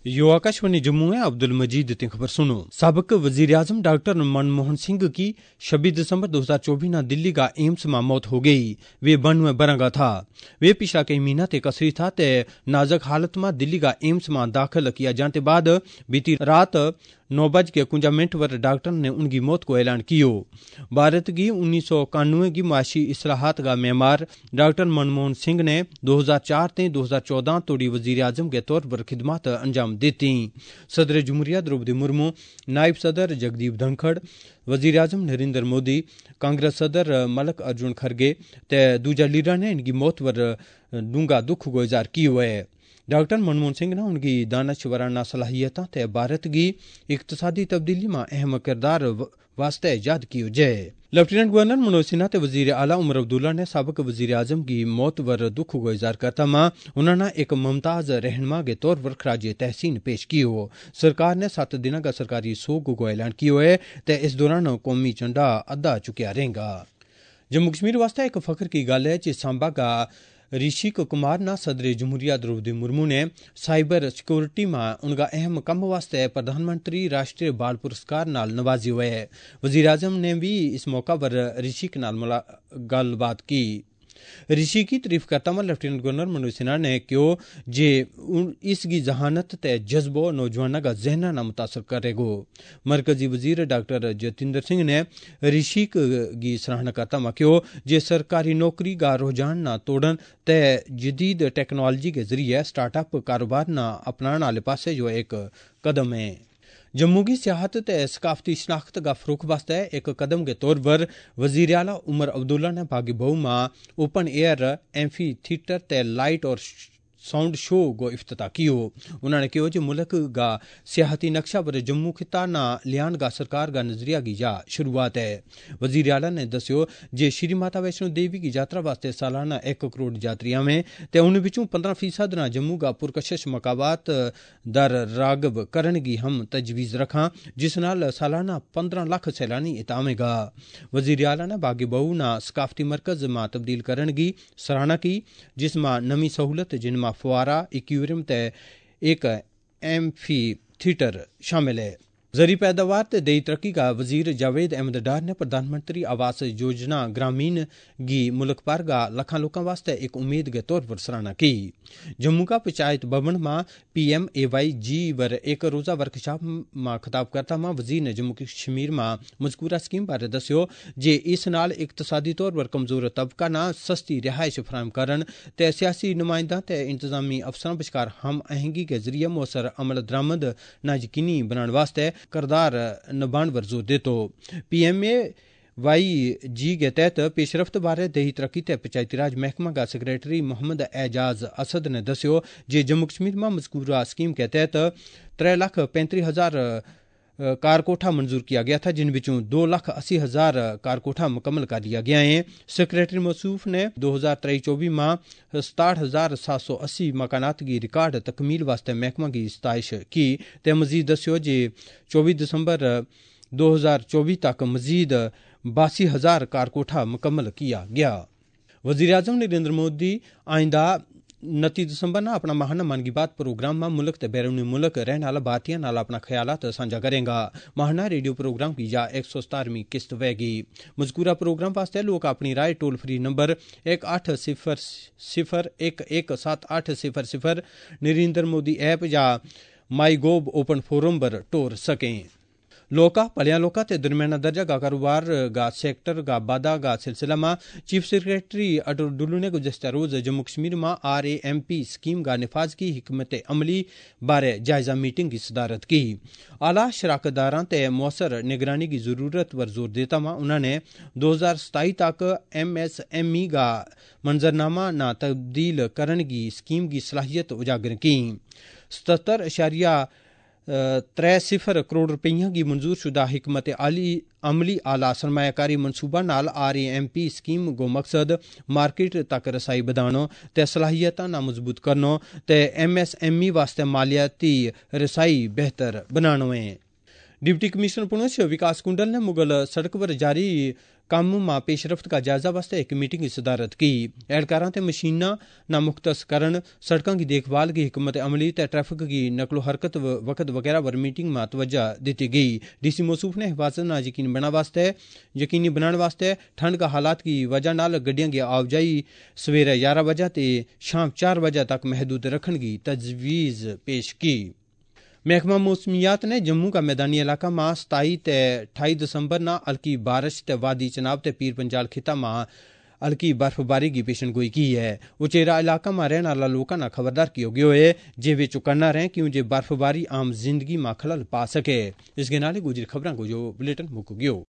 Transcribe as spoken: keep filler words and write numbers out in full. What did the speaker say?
यो आकाशवाणी जम्मू है। अब्दुल मजीद की खबर सुनो। सबक वजीर आजम डॉक्टर मनमोहन सिंह की छब्बीस दिसंबर दो हजार चौबीस न दिल्ली का एम्स में मौत हो गई। वे बानवे बरह का था। वे पिछला कई महीना ते कसरी था ते नाजुक हालत में दिल्ली का एम्स में दाखिल किया जाने बाद बीती रात नौ बज के कुंजा मिनट पर डॉक्टर ने उनकी मौत को ऐलान कियो। भारत की उन्नीस सौ इक्यानवे की माशी इसलाहत का मेमार डॉक्टर मनमोहन सिंह ने दो हजार चार ते दो हजार चौदह तोड़ी वजीर आजम के तौर पर खिदमत अंजाम देती। सदर जमहूरिया द्रौपदी मुर्मू, नायब सदर जगदीप धनखड़, वजीर आजम नरेंद्र मोदी, कांग्रेस सदर मलक अर्जुन खरगे ते दूजा लीडर ने इनकी मौत पर डूंगा दुख को इजहार किया है। डॉक्टर मनमोहन सिंह ने उनकी दानशवराना सलाहियतां ते भारत की इक्तसादी तब्दीली में अहम किरदार वास्ते याद कियो जाए। लेफ्टिनेंट गवर्नर मनोज सिन्हा ते वजीर आला उमर अब्दुल्ला ने सबक वजीर आजम की मौत पर दुख को इजहार करता मां उन्होंने एक मुमताज रहनुमा के तौर पर खराज तहसीन पेश कियो। सरकार ने सात दिन का सरकारी सोग को ऐलान कियो है ते इस दौरान कौमी झंडा अद्दा चुकया रहेगा। जम्मू कश्मीर वास्ते एक फख्र की गल है कि सांबा का ऋषिक कुमार ना सदर जमहूरिया द्रौपदी मुर्मू ने साइबर सिक्योरिटी में उनका अहम कम वास्ते प्रधानमंत्री राष्ट्रीय बाल पुरस्कार नाल नवाजी हुए है। वजीर आजम ने भी इस मौका पर ऋषिक नाल गलबात की। ऋषि की तारीफ करता हुआ लेफ्टिनेंट गवर्नर मनोज सिन्हा ने कहो जे इसकी जहानत ते जज्बो नौजवानों का जहना न मुतासर करेगो। मरकजी वजीर डॉक्टर जतिंदर सिंह ने ऋषि की सराहना करता हुआ कहो जे सरकारी नौकरी का रुझान न तोड़न ते जदीद टेक्नोलॉजी के जरिए स्टार्टअप कारोबार न अपनाने वाले पासे जो एक कदम है। जम्मू की सियाहत ते सकाफती शनाख्त का फरोख वास्ते एक कदम के तौर पर वजीर आला उमर अब्दुल्ला ने बागी बहु में ओपन एयर एम्फी थिएटर ते लाइट और साउंड शो को इफ्तिताह कियो। उन्होंने कहो कि मुल्क का सियाहती नक्शा पर जम्मू खिता ना लियान का सरकार का नजरिया की जा शुरुआत है। वजीर आला ने दस्यो जे श्री माता वैष्णो देवी की यात्रा वास्ते सालाना एक करोड़ यात्रियां में ते उन विचों पंद्रह फीसद ना जम्मू का पुरकशिश मकाबात दर रागब करन की हम तजवीज रखा जिस नाल सालाना पंद्रह लाख सैलानी इतामेगा। वजीर आला ने बागी बहु ना सकाफती मरकज में तब्दील करन की सराहना की जिसमें नवी सहूलत जिनमें फुआरा इक्यूरियम ते एक एम्फी थिएटर शामिल है। जरी पैदावार ते देई तरक्की का वजीर जावेद अहमद डार ने प्रधानमंत्री आवास योजना ग्रामीण की मुल्क भर का लखा लोगों वास्ते एक उम्मीद के तौर पर सराहना की। जम्मू का पंचायत भवन में P M A Y G वर एक रोजा वर्कशॉप में खिताब करता हुआ वजीर ने जम्मू कश्मीर में मजकूरा स्कीम बारे दस्यो जे इस नाल इकतसादी तौर पर कमजोर तबका ना सस्ती रिहाइश फराहम करन ते सियासी नुमाइंदा ते इंतजामी अफसरां बश्कार हम आहंगी के जरिए मौसर अमल दरामद ना यकीनी बनाने वास्ते करदार नबान पर जोर देतो। P M A Y G के तहत पेशरफ्त बारे देही तरक्की ते पंचायती राज महकमा का सेक्रेटरी मोहम्मद एजाज असद ने दस्यो जे जम्मू कश्मीर में मजकूरा स्कीम के तहत त्रै लाख पैंतीस हजार कारकोठा मंजूर किया गया था जिन विचों दो लाख अस्सी हजार कारकोठा मुकम्मल कर लिया गया है। सेक्रेटरी मौसूफ ने दो हजार तेई चौबी में सताहठ हजार सात सौ अस्सी मकानात की रिकॉर्ड तकमील वास्ते महकमा की सताइश की ते मजीद दस्यो जे चौबीस दिसंबर दो हजार चौबीस तक मजीद बासी हजार कारकोठा मुकम्मल किया गया। वजीर आजम नरेंद्र मोदी आइंदा उनतीस दिसंबर ना अपना माहाना मन की बात प्रोग्राम में मुल्क ते बैरूनी मुल्क रहने वाला भारतीय नाल अपना ख्यालात साझा करेगा। माहाना रेडियो प्रोग्राम की या एक सौ सतारवीं किस्त वैगी। मजकूरा प्रोग्राम वास्ते लोग अपनी राय टोल फ्री नंबर एक अठ सिफर सिफर एक एक सात अठ सिफर सिफर नरेंद्र मोदी ऐप या माई गोव ओपन फोरम पर टोर सकें। लोका पलिया लोका ते दरमियाना दर्जा का कारोबार का सेक्टर का बादा का सिलसिला में चीफ सेक्रेटरी अटल डुल्लू ने गुज़श्ता रोज जम्मू कश्मीर में R A M P scheme का निफाज की हिकमत अमली बारे जायजा मीटिंग की सदारत की। आला शराकतदारां ते मौसर निगरानी की जरूरत पर जोर देता हुआ उन्होंने दो हजार सताई तक एम एस एम ई का मंजरनामा न तब्दील करने की स्कीम की सलाहियत उजागर की। सतहत्तर अशारिया त्रै सिफर करोड़ रुपया की मंजूर शुदा हिकमत आली अमली आला सरमायाकारी मनसूबा नाल R A M P scheme को मकसद मार्केट तक रसाई बधानो ते सलाहियतां ना मजबूत करनो ते एम एस एम ई वास्ते मालियाती रसाई बेहतर बनानो है। डिप्टी कमिश्नर पुंछ विकास कुंडल ने मुगल सड़क पर जारी कम्म मां पेशरफ्त का जायजा वास्ते एक मीटिंग की सदारत की। एहलकारां ते मशीनां ना मुख्तस करन, सड़कां की देखभाल की हिकमत अमली ते ट्रैफिक की नकलो हरकत वक्त वगैरह पर मीटिंग में तवज्जो दी गई। डीसी मौसूफ ने हिफाजत ना यकीन बना वास्ते यकीनी बनाने वास्ते ठंड का हालात की वजह नाल गड्डियां की आवाजाही सवेरे ग्यारह बजे ते शाम चार बजे तक महदूद रखने की तजवीज़ पेश की। महकमा मौसमियात ने जम्मू का मैदानी इलाका मां सताई ते अठाई दिसंबर ना हल्की बारिश ते वादी चनाब ते पीर पंजाल खिता मां हल्की बर्फबारी की पेशन गोई की है। उचेरा इलाका में रहने वाला लोगों ना खबरदार किया गया है जे वे चुकन्ना रहे क्यों जे बर्फबारी आम जिंदगी में खलल पा सके। इसके नाले गुजरी खबरों को जो बुलेटिन मुक गयो।